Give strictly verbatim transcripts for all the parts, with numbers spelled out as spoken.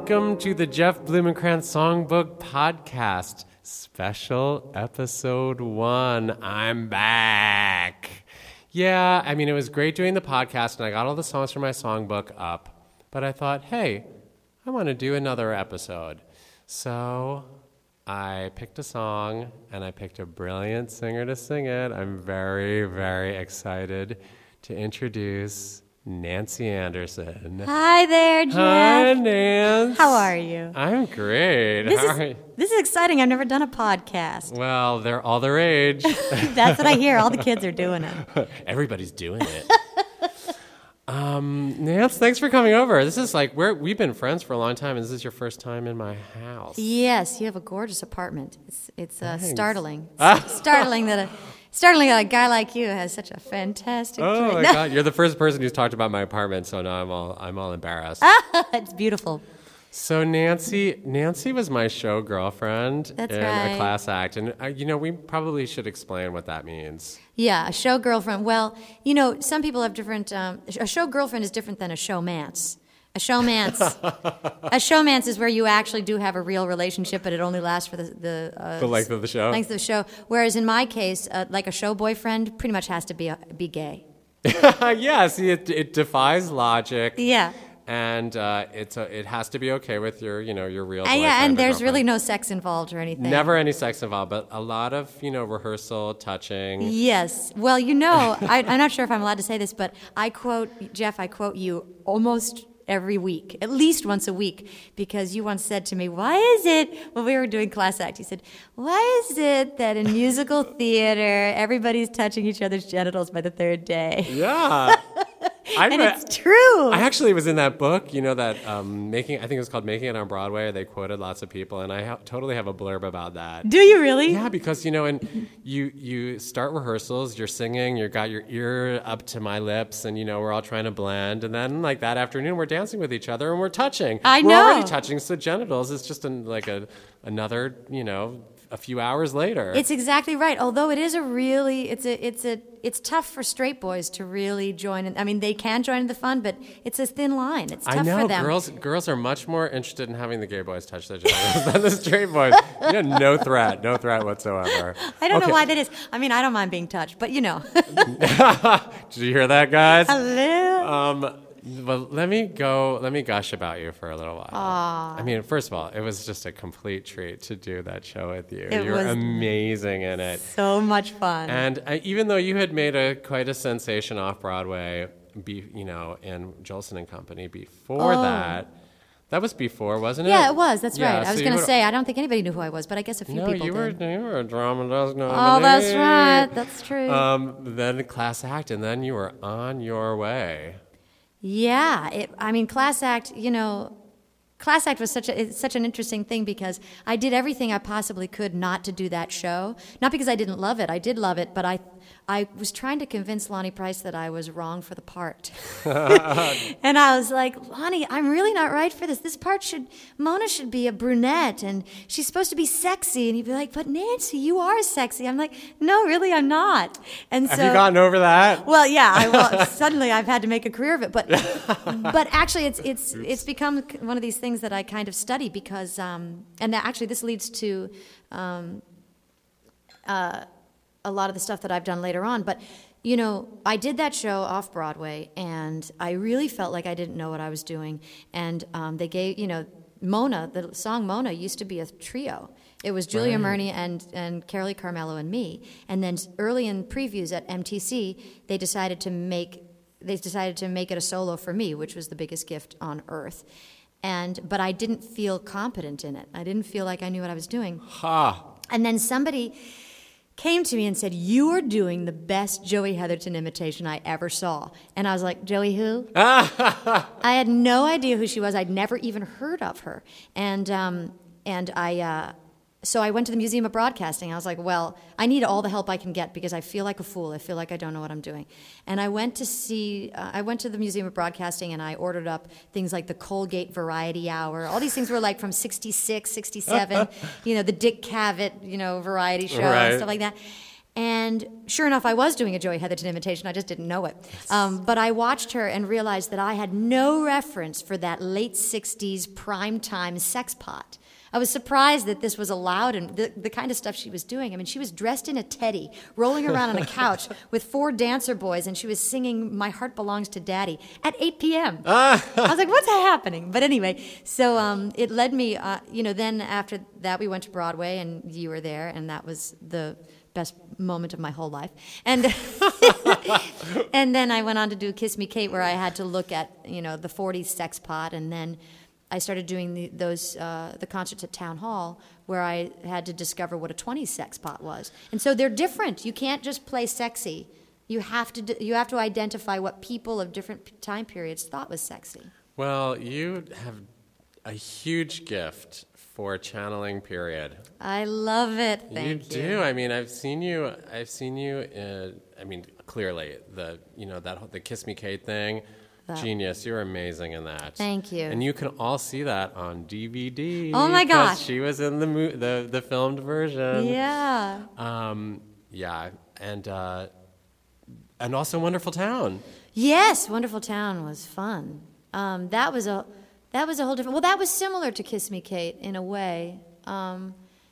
welcome to the Jeff Blumenkrantz Songbook Podcast, special episode one. I'm back. Yeah, I mean, it was great doing the podcast, and I got all the songs from my songbook up, but I thought, hey, I want to do another episode. So I picked a song, and I picked a brilliant singer to sing it. I'm very, very excited to introduce Nancy Anderson. Hi there, Jeff. Hi, Nance. How are you? I'm great. This How is are you? this is exciting. I've never done a podcast. Well, they're all their age. That's what I hear. All the kids are doing it. Everybody's doing it. um, Nance, thanks for coming over. This is like we're we've been friends for a long time, and this is your first time in my house. Yes, you have a gorgeous apartment. It's it's uh, Thanks. startling. It's startling that a startling that a guy like you has such a fantastic. Oh place. my No. God, you're the first person who's talked about my apartment, so now I'm all I'm all embarrassed. It's beautiful. So Nancy, Nancy was my show girlfriend That's in right. a class act, and uh, you know we probably should explain what that means. Yeah, a show girlfriend. Well, you know, some people have different. Um, a show girlfriend is different than a showmance. A showmance, a showmance is where you actually do have a real relationship, but it only lasts for the the, uh, The length of the show. length of the show. Whereas in my case, uh, like a show boyfriend, pretty much has to be a, be gay. Yeah, see, it it defies logic. Yeah, And uh, it's a, it has to be okay with your, you know, your real and, boyfriend. yeah, and or there's girlfriend. really no sex involved or anything. Never any sex involved, but a lot of, you know, rehearsal, touching. Yes. Well, you know, I, I'm not sure if I'm allowed to say this, but I quote Jeff. I quote you almost every week, at least once a week, because you once said to me, why is it, when we were doing class act, you said, why is it that in musical theater, everybody's touching each other's genitals by the third day? Yeah. I And re- it's true. I actually was in that book, you know, that um, making, I think it was called Making It on Broadway. They quoted lots of people, and I ha- totally have a blurb about that. Do you really? Yeah, because, you know, and you you start rehearsals, you're singing, you've got your ear up to my lips, and, you know, we're all trying to blend. And then, like, that afternoon, we're dancing with each other, and we're touching. I we're know. already touching, so genitals is just an, like a another, you know, a few hours later. It's exactly right. Although it is a really, it's a, it's a, it's tough for straight boys to really join in. I mean, they can join in the fun, but it's a thin line. It's tough I know for them. girls. Girls are much more interested in having the gay boys touch their genitals than the straight boys. You have no threat, no threat whatsoever. I don't Okay. know why that is. I mean, I don't mind being touched, but you know. Did you hear that, guys? Hello. Um, well, let me go. Let me gush about you for a little while. I mean, first of all, it was just a complete treat to do that show with you. It you were was amazing in it. So much fun. And uh, even though you had made a quite a sensation off Broadway, be, you know, in Jolson and Company before Oh. that, that was before, wasn't it? Yeah, it was. That's Yeah, right. I so was you going to were- say, I don't think anybody knew who I was, but I guess a few No, people you were did. you were a drama does nominee. Oh, that's right. That's true. Um, then class act, and then you were on your way. Yeah, it, I mean, class act. You know, class act was such a it's such an interesting thing because I did everything I possibly could not to do that show. Not because I didn't love it. I did love it, but I I was trying to convince Lonnie Price that I was wrong for the part. And I was like, Lonnie, I'm really not right for this. This part should Mona should be a brunette, and she's supposed to be sexy. And he'd be like, but Nancy, you are sexy. I'm like, no, really, I'm not. And Have so you gotten over that? well, yeah. I, well, suddenly I've had to make a career of it, but but actually, it's it's it's become one of these things that I kind of study because, um, and actually, this leads to um, uh, a lot of the stuff that I've done later on. But you know, I did that show off Broadway, and I really felt like I didn't know what I was doing. And um, they gave, you know, Mona, the song Mona used to be a trio. It was Julia Right. Murney and, and Carolee Carmelo and me. And then early in previews at M T C, they decided to make they decided to make it a solo for me, which was the biggest gift on earth. And but I didn't feel competent in it. I didn't feel like I knew what I was doing. Ha! And then somebody came to me and said, you are doing the best Joey Heatherton imitation I ever saw. And I was like, Joey who? I had no idea who she was. I'd never even heard of her. And um, and I uh, so I went to the Museum of Broadcasting. I was like, well, I need all the help I can get because I feel like a fool. I feel like I don't know what I'm doing. And I went to see, uh, I went to the Museum of Broadcasting and I ordered up things like the Colgate Variety Hour. All these things were like from sixty-six, sixty-seven, you know, the Dick Cavett, you know, variety show Right. and stuff like that. And sure enough, I was doing a Joey Heatherton imitation. I just didn't know it. Um, but I watched her and realized that I had no reference for that late sixties primetime sex pot. I was surprised that this was allowed and the, the kind of stuff she was doing. I mean, she was dressed in a teddy, rolling around on a couch with four dancer boys, and she was singing My Heart Belongs to Daddy at eight p.m. I was like, what's happening? But anyway, so um, it led me, uh, you know, then after that we went to Broadway, and you were there, and that was the best moment of my whole life. And and then I went on to do Kiss Me Kate, where I had to look at, you know, the forties sex pot, and then I started doing the, those uh, the concerts at Town Hall, where I had to discover what a twenties sex pot was. And so they're different. You can't just play sexy. You have to d- you have to identify what people of different time periods thought was sexy. Well, you have a huge gift for channeling period. I love it. Thank you. You do. I mean, I've seen you. I've seen you. In, I mean, clearly the you know that the Kiss Me Kate thing. That. Genius. You're amazing in that. Thank you. And you can all see that on D V D. Oh my gosh. She was in the mo- the the filmed version. Yeah. Um. Yeah. And uh, and also Wonderful Town. Yes, Wonderful Town was fun. Um, that was a that was a whole different. Well, that was similar to Kiss Me Kate in a way, um,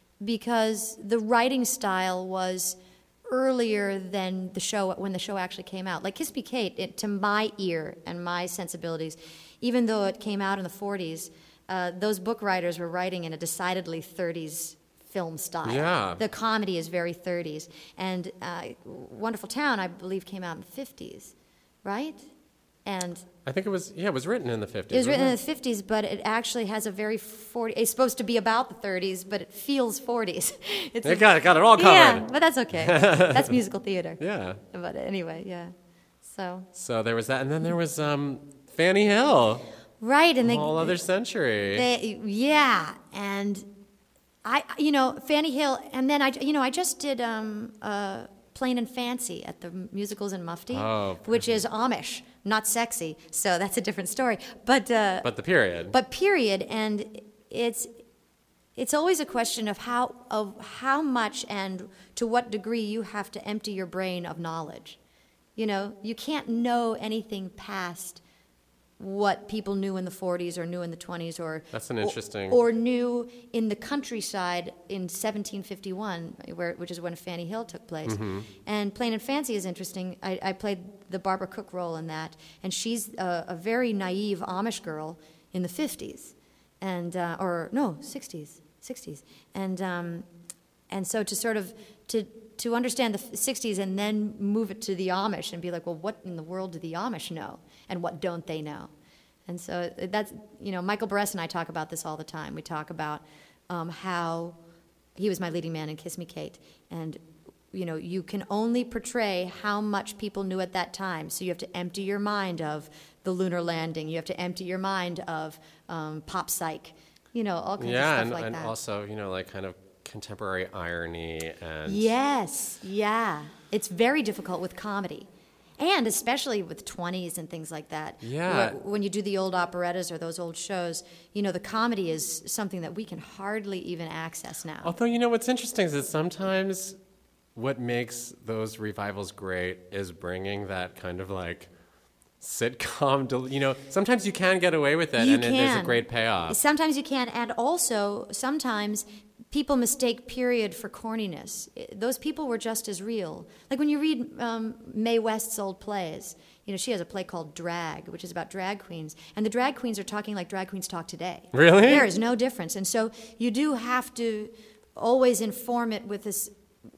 because the writing style was earlier than the show, when the show actually came out. Like Kiss Me Kate, it, to my ear and my sensibilities, even though it came out in the forties, uh, those book writers were writing in a decidedly thirties film style. Yeah. The comedy is very thirties. And uh, Wonderful Town, I believe, came out in the fifties, right? And I think it was, yeah, it was written in the fifties. it was written it? in the fifties, but it actually has a very forty. It's supposed to be about the thirties, but it feels forties. It's They a, got, got it all covered. Yeah, but that's okay. That's musical theater. Yeah. But anyway, yeah. So So there was that, and then there was um, Fanny Hill. right, and A they, whole other century. they, yeah, and I, you know, Fanny Hill, and then I, you know, I just did um, uh, Plain and Fancy at the Musicals in Mufti, Oh, which is Amish, not sexy. So that's a different story. But uh, but the period. but period, and it's it's always a question of how of how much and to what degree you have to empty your brain of knowledge. You know, you can't know anything past what people knew in the forties or knew in the twenties or That's an interesting- or, or knew in the countryside in seventeen fifty-one, where which is when Fanny Hill took place. Mm-hmm. And Plain and Fancy is interesting. I, I played the Barbara Cook role in that, and she's a, a very naive Amish girl in the fifties, and uh, or no sixties, sixties, and um, and so to sort of to to understand the sixties and then move it to the Amish and be like, well, what in the world do the Amish know, and what don't they know? And so that's, you know, Michael Barres and I talk about this all the time. We talk about um, how he was my leading man in Kiss Me Kate, and you know, you can only portray how much people knew at that time. So you have to empty your mind of the lunar landing. You have to empty your mind of um, Pop Psych, you know, all kinds yeah, of stuff and, like and that. also, you know, like kind of contemporary irony and Yes, yeah. It's very difficult with comedy. And especially with twenties and things like that. Yeah. Wh- When you do the old operettas or those old shows, you know, the comedy is something that we can hardly even access now. Although, you know, what's interesting is that sometimes what makes those revivals great is bringing that kind of like sitcom, del- you know, sometimes you can get away with it You and it, there's a can. great payoff. Sometimes you can, and also sometimes people mistake period for corniness. I- Those people were just as real. Like when you read um, Mae West's old plays, you know, she has a play called Drag, which is about drag queens, and the drag queens are talking like drag queens talk today. Really? There is no difference, and so you do have to always inform it with this,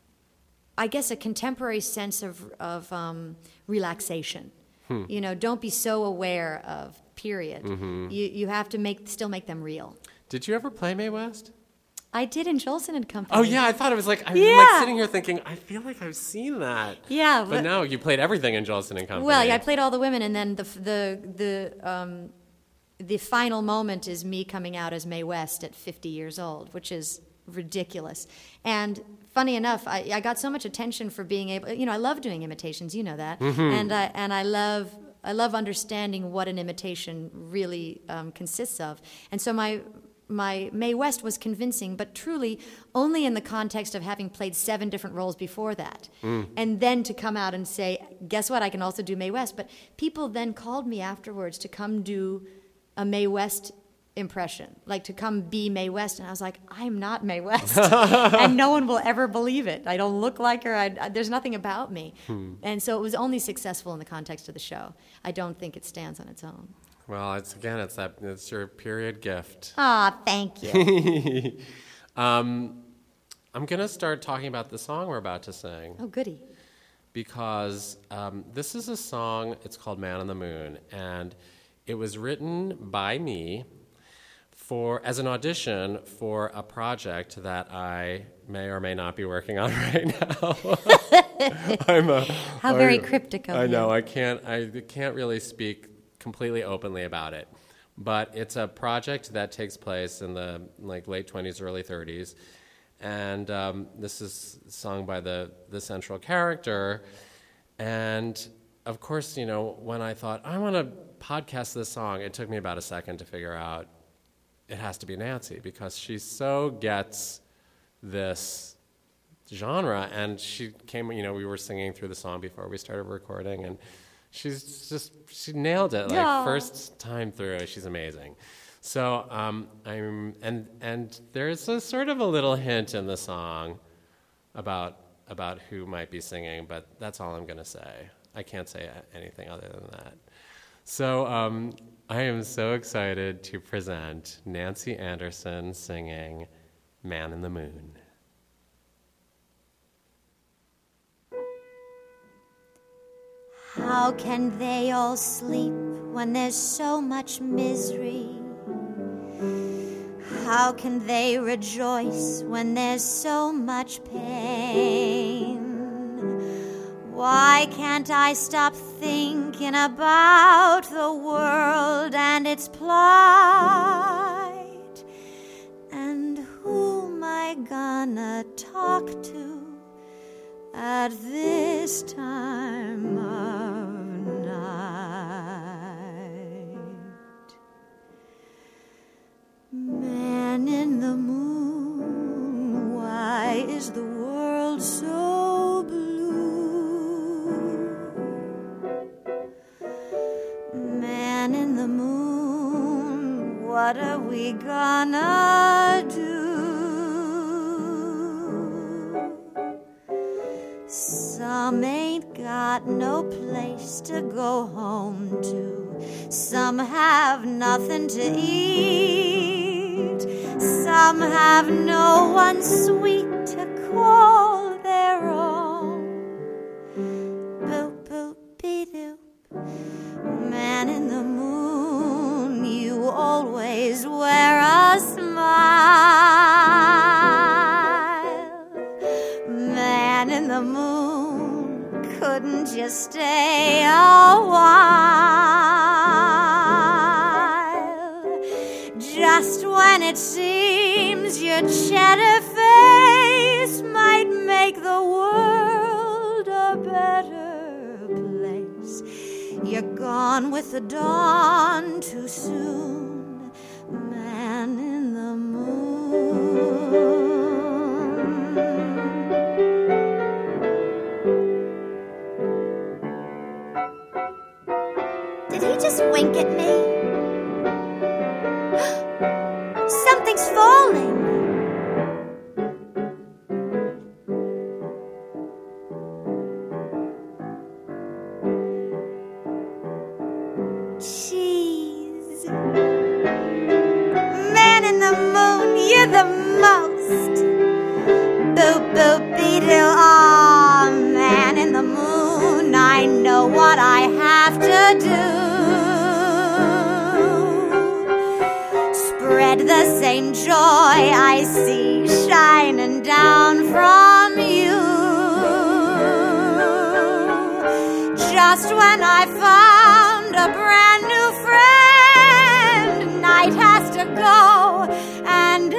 I guess, a contemporary sense of of um, relaxation. Hmm. You know, don't be so aware of period. Mm-hmm. You you have to make still make them real. Did you ever play Mae West? I did in Jolson and Company. Oh yeah, I thought it was like I was Yeah. like sitting here thinking I feel like I've seen that. Yeah, but, but- no, you played everything in Jolson and Company. Well, yeah, I played all the women, and then the the the um, the final moment is me coming out as Mae West at fifty years old, which is ridiculous. And funny enough, I, I got so much attention for being able. You know, I love doing imitations. You know that, Mm-hmm. and I and I love. I love understanding what an imitation really um, consists of. And so my my Mae West was convincing, but truly only in the context of having played seven different roles before that. Mm. And then to come out and say, guess what, I can also do Mae West. But people then called me afterwards to come do a Mae West impression, like to come be Mae West. And I was like, I'm not Mae West. And no one will ever believe it. I don't look like her. I, I, there's nothing about me. Hmm. And so it was only successful in the context of the show. I don't think it stands on its own. Well, it's again, it's that it's your period gift. Aw, thank you. um, I'm going to start talking about the song we're about to sing. Oh, goody. Because um, this is a song, it's called Man on the Moon, and it was written by me for as an audition for a project that I may or may not be working on right now. I'm a, How very I, cryptic of I you. know, I can't, I can't really speak completely openly about it, but it's a project that takes place in the like late twenties, early thirties, and um, this is sung by the the central character. And of course, you know, when I thought I want to podcast this song, it took me about a second to figure out it has to be Nancy, because she so gets this genre, and she came. You know, we were singing through the song before we started recording, and she's just, she nailed it, like, Aww. First time through. She's amazing. So, um, I'm, and, and there's a sort of a little hint in the song about, about who might be singing, but that's all I'm going to say. I can't say anything other than that. So, um, I am so excited to present Nancy Anderson singing Man in the Moon. How can they all sleep when there's so much misery? How can they rejoice when there's so much pain? Why can't I stop thinking about the world and its plight? And who'm I gonna talk to at this time of night? Man in the moon, why is the world so blue? Man in the moon, what are we gonna do? Some ain't got no place to go home to. Some have nothing to eat. Some have no one sweet to call their own. Boop, boop, be-doop. Man in the moon, you always wear a smile. Man in the moon, couldn't you stay a while? Just when it seems your cheddar face might make the world a better place, you're gone with the dawn too soon. Man in the moon. Did he just wink at me? Something's falling. Cheese. Man in the moon, you're the most. Boop, boop, be-doo. Aw, man in the moon, I know what I have to do. Spread the same joy I see shining down from you. Just when I found a brand new friend, night has to go and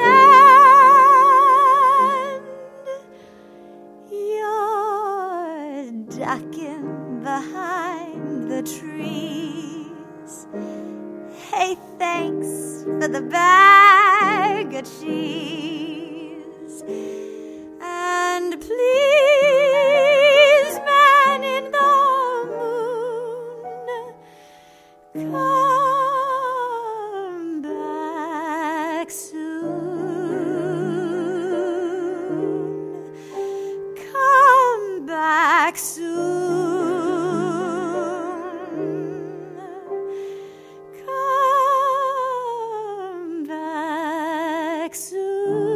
end. You're ducking behind the trees. Hey, thanks for the bag a cheese. And please, man in the moon, come back soon. Come back soon. Come back soon.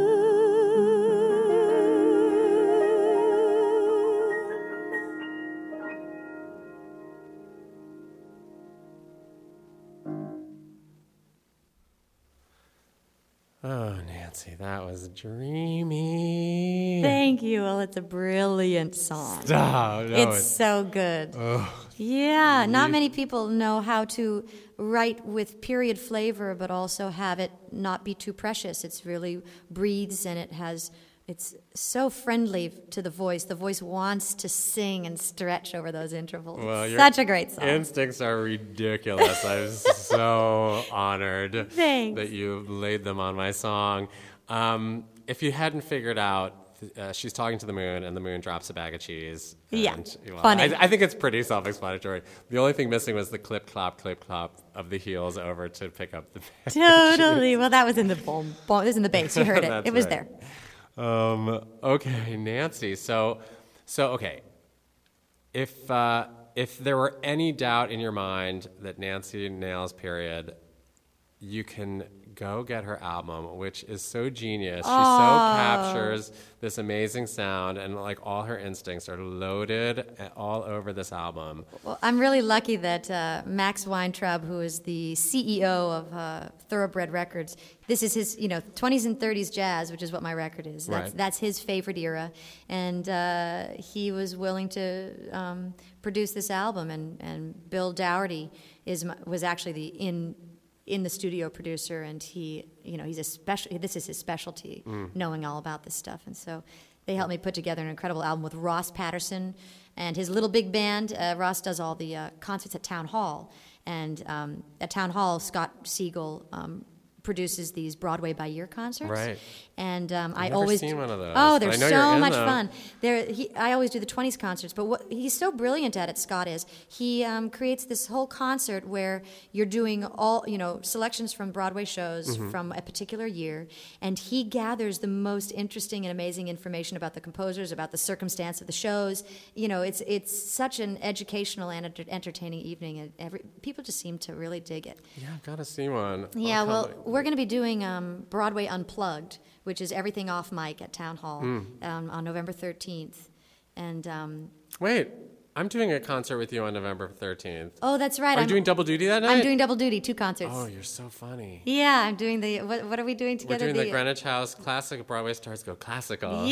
Oh, Nancy, that was dreamy. Thank you. Well, it's a brilliant song. Stop. No, It's so good. Yeah, not many people know how to write with period flavor, but also have it not be too precious. It's really breathes, and it has. It's so friendly to the voice. The voice wants to sing and stretch over those intervals. Well, your Such a great song. Instincts are ridiculous. I'm so honored Thanks. that you laid them on my song. Um, if you hadn't figured out, uh, she's talking to the moon, and the moon drops a bag of cheese. Yeah, And, well, funny. I, I think it's pretty self-explanatory. The only thing missing was the clip, clop, clip, clop of the heels over to pick up the bag of Totally. cheese. Well, that was in the boom. boom. It was in the bass. You heard it. That's It was right. there. Um, okay, Nancy. So, so okay. If uh, if there were any doubt in your mind that Nancy nails period, you can go get her album, which is so genius. She so captures this amazing sound, and like all her instincts are loaded all over this album. Well, I'm really lucky that uh, Max Weintraub, who is the C E O of uh, Thoroughbred Records, this is his, you know, twenties and thirties jazz, which is what my record is. That's, Right. that's his favorite era, and uh, he was willing to um, produce this album. And, and Bill Dougherty is my, was actually the in in the studio producer, and he, you know, he's a special. This is his specialty, knowing all about this stuff, and so. They helped me put together an incredible album with Ross Patterson and his little big band. Uh, Ross does all the uh, concerts at Town Hall. And um, at Town Hall, Scott Siegel um, produces these Broadway by Year concerts. Right. And um, I never always seen one of those, Oh, but they're I know so you're in much them. fun. They're, he, I always do the twenties concerts, but what he's so brilliant at it, Scott, is he um, creates this whole concert where you're doing all, you know, selections from Broadway shows Mm-hmm. from a particular year, and he gathers the most interesting and amazing information about the composers, about the circumstance of the shows. You know, it's it's such an educational and enter- entertaining evening, and every, people just seem to really dig it. Yeah, I've got to see one. Yeah, I'll well, come- we're going to be doing um, Broadway Unplugged, which is everything off mic at Town Hall Hmm. um, on November thirteenth. And, um, Wait, I'm doing a concert with you on November thirteenth. oh, that's right. Are you I'm, doing double duty that night? I'm doing double duty, two concerts. Oh, you're so funny. Yeah, I'm doing the, what, what are we doing We're together? doing the Greenwich House Classic Broadway Stars Go Classical.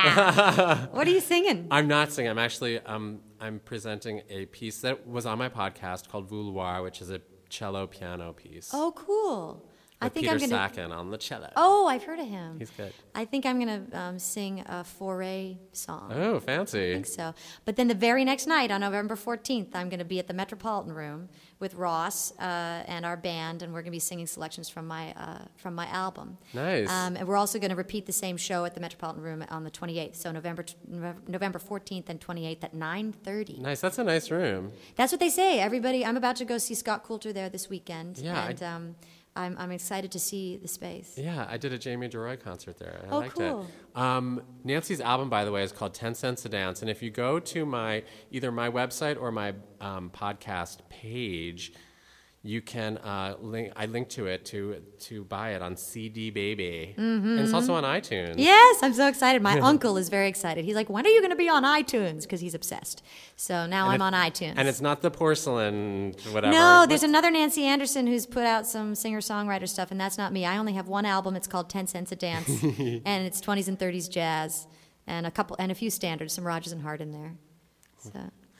Yeah. What are you singing? I'm not singing. I'm actually um, I'm presenting a piece that was on my podcast called Vouloir, which is a cello piano piece. Oh, cool. I with think Peter I'm going to. Sacken on the cello. Oh, I've heard of him. He's good. I think I'm going to um, sing a Foray song. Oh, fancy. I think so. But then the very next night, on November fourteenth, I'm going to be at the Metropolitan Room with Ross uh, and our band, and we're going to be singing selections from my uh, from my album. Nice. Um, and we're also going to repeat the same show at the Metropolitan Room on the twenty-eighth. So November t- November fourteenth and twenty-eighth at nine thirty. Nice. That's a nice room. That's what they say. Everybody, I'm about to go see Scott Coulter there this weekend. Yeah, I- And um, I'm, I'm excited to see the space. Yeah, I did a Jamie DeRoy concert there. I Oh, liked cool. it. Um, Nancy's album, by the way, is called Ten Cents a Dance. And if you go to my either my website or my um, podcast page, you can uh, link. I link to it to to buy it on C D Baby, Mm-hmm. and it's also on iTunes. Yes, I'm so excited. My uncle is very excited. He's like, when are you going to be on iTunes? Because he's obsessed. So now And I'm it- on iTunes. And it's not the porcelain whatever. No, there's What's- another Nancy Anderson who's put out some singer-songwriter stuff, and that's not me. I only have one album. It's called Ten Cents a Dance, and it's twenties and thirties jazz, and a couple and a few standards, some Rodgers and Hart in there. So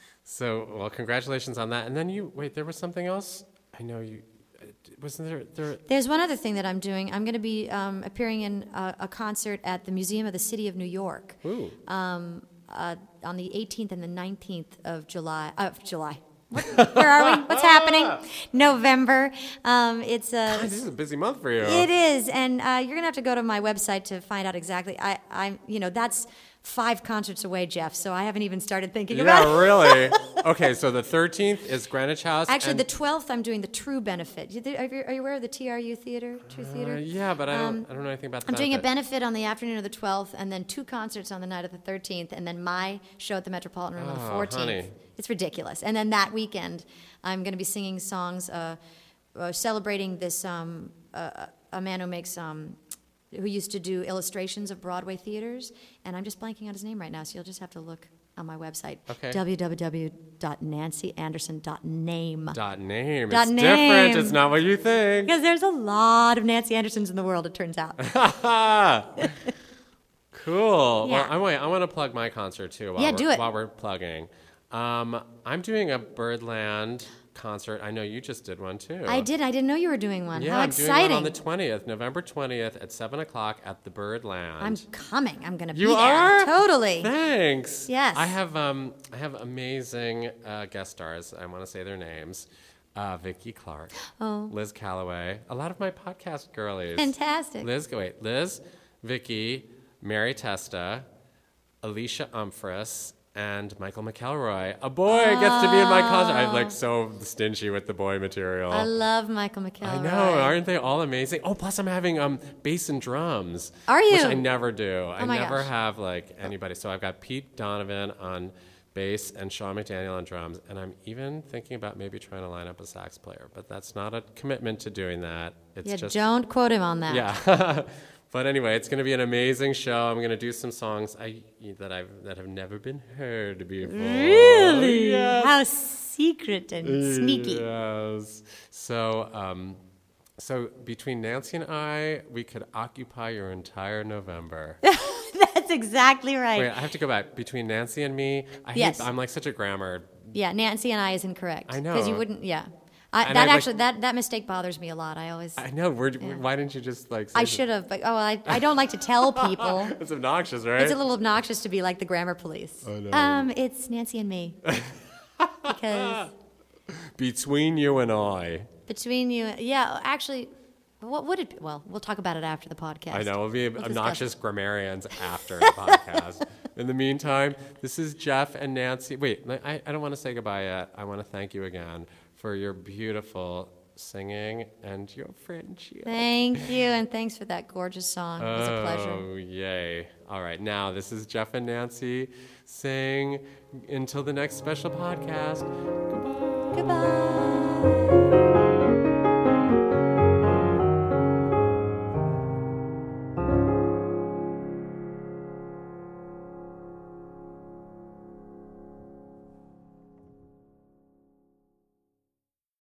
So, well, congratulations on that. And then you wait. There was something else. I know you. Wasn't there? There. there's one other thing that I'm doing. I'm going to be um, appearing in a, a concert at the Museum of the City of New York Ooh. um, uh, on the eighteenth and the nineteenth of July. Of July. What, where are we? What's happening? November. Um, it's a. God, this is a busy month for you. It is, and uh, you're gonna have to go to my website to find out exactly. I, I'm, you know, that's five concerts away, Jeff. So I haven't even started thinking about it. Yeah, really. Okay, so the thirteenth is Greenwich House. Actually, and the twelfth, I'm doing the True Benefit. You- Are you, are you aware of the T R U Theater? True Theater. Uh, yeah, but I don't. Um, I don't know anything about. The I'm doing a benefit. benefit on the afternoon of the twelfth, and then two concerts on the night of the thirteenth, and then my show at the Metropolitan Room on the Oh, fourteenth. honey. It's ridiculous. And then that weekend, I'm going to be singing songs uh, uh, celebrating this um, uh, a man who makes um, who used to do illustrations of Broadway theaters, and I'm just blanking on his name right now, so you'll just have to look on my website. Okay. w w w dot nancy anderson dot name. Dot name. Dot it's name. different. It's not what you think. Because there's a lot of Nancy Andersons in the world, it turns out. Cool. Yeah. Well, I want I want to plug my concert too. While Yeah, we're, do it. While we're plugging, um, I'm doing a Birdland concert. I know you just did one too. I did. I didn't know you were doing one. Yeah, How I'm exciting. doing one on the twentieth, November twentieth at seven o'clock at the Birdland. I'm coming. I'm going to be You there. are? Totally. Thanks. Yes. I have um I have amazing uh, guest stars. I want to say their names. Uh, Vicky Clark, Oh. Liz Calloway, a lot of my podcast girlies. Fantastic. Liz, wait, Liz, Vicky, Mary Testa, Alicia Umphris, and Michael McElroy. A boy gets to be in my concert. I'm like so stingy with the boy material. I love Michael McElroy. I know, aren't they all amazing? Oh, plus I'm having um bass and drums. Are you? Which I never do. I Oh my never gosh. have like anybody. So I've got Pete Donovan on bass and Sean McDaniel on drums, and I'm even thinking about maybe trying to line up a sax player, but that's not a commitment to doing that. It's Yeah, just don't quote him on that. yeah. But anyway, it's going to be an amazing show. I'm going to do some songs I that I've that have never been heard before. Really? Yes. How secret and sneaky. Yes. So, um, so between Nancy and I, we could occupy your entire November. That's exactly right. Wait, I have to go back. Between Nancy and me, I Yes. hate, I'm like such a grammar. Yeah, Nancy and I is incorrect. I know. Because you wouldn't, yeah. I, And that I, like- actually, that, that mistake bothers me a lot. I always, I know. Where, Why didn't you just like? Say I that? should have, but oh, I, I don't like to tell people. It's obnoxious, right? It's a little obnoxious to be like the grammar police. I know. Um, it's Nancy and me. Because Between you and I. between you, yeah, actually, what would it be? Well, we'll talk about it after the podcast. I know. We'll be We'll obnoxious grammarians after the podcast. In the meantime, this is Jeff and Nancy. Wait, I, I don't want to say goodbye yet. I want to thank you again for your beautiful singing and your friendship. Thank you, and thanks for that gorgeous song. It was a pleasure. Oh, yay. All right, now this is Jeff and Nancy saying until the next special podcast, goodbye. Goodbye.